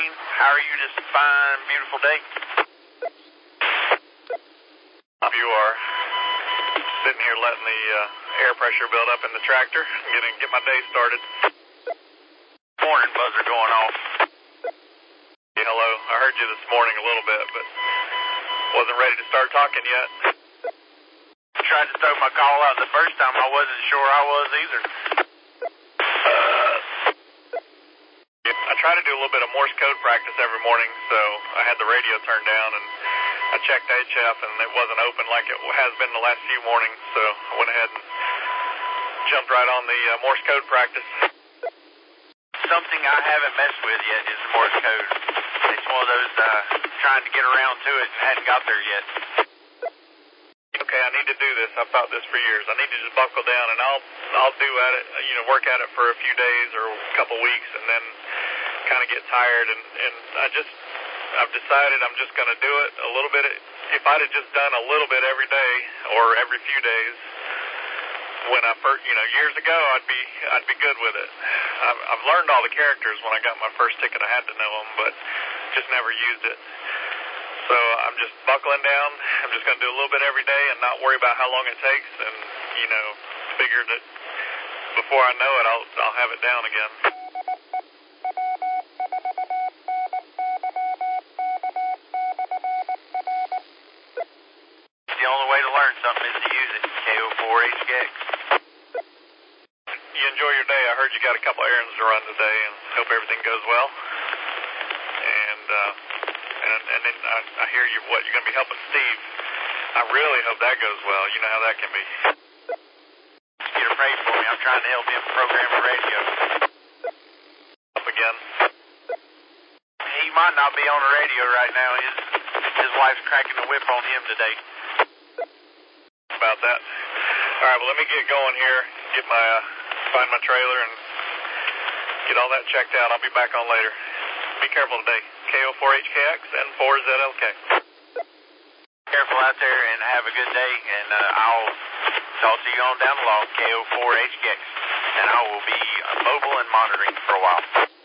morning. How are you this fine, beautiful day? You are. Sitting here letting the air pressure build up in the tractor, get my day started. Morning buzzer going off. Yeah, hello. I heard you this morning a little bit, but wasn't ready to start talking yet. Tried to throw my call out the first time. I wasn't sure I was either. I try to do a little bit of Morse code practice every morning, so I had the radio turned down, and I checked HF, and it wasn't open like it has been the last few mornings, so I went ahead and jumped right on the Morse code practice. Something I haven't messed with yet is the Morse code. It's one of those trying to get around to it and hadn't got there yet. Okay, I need to do this. I've thought this for years. I need to just buckle down, and I'll do at it, work at it for a few days or a couple weeks, and then kind of get tired. And I've decided I'm just going to do it a little bit. If I'd have just done a little bit every day or every few days, when I first, years ago, I'd be good with it. I've learned all the characters when I got my first ticket. I had to know them, but just never used it. So I'm just buckling down. I'm just going to do a little bit every day and not worry about how long it takes, and figure that before I know it, I'll have it down again. The only way to learn something is to use it. KO4HKX. You enjoy your day. I heard you got a couple errands to run today, and hope everything goes well. And then I hear you're going to be helping Steve. I really hope that goes well. You know how that can be. You to pray for me. I'm trying to help him program the radio. Up again. He might not be on the radio right now. His wife's cracking the whip on him today. About that. All right, well, let me get going here. Find my trailer and get all that checked out. I'll be back on later. Be careful today. KO4HKX and 4ZLK. Careful out there and have a good day, and I'll talk to you on down the line, KO4HKX, and I will be mobile and monitoring for a while.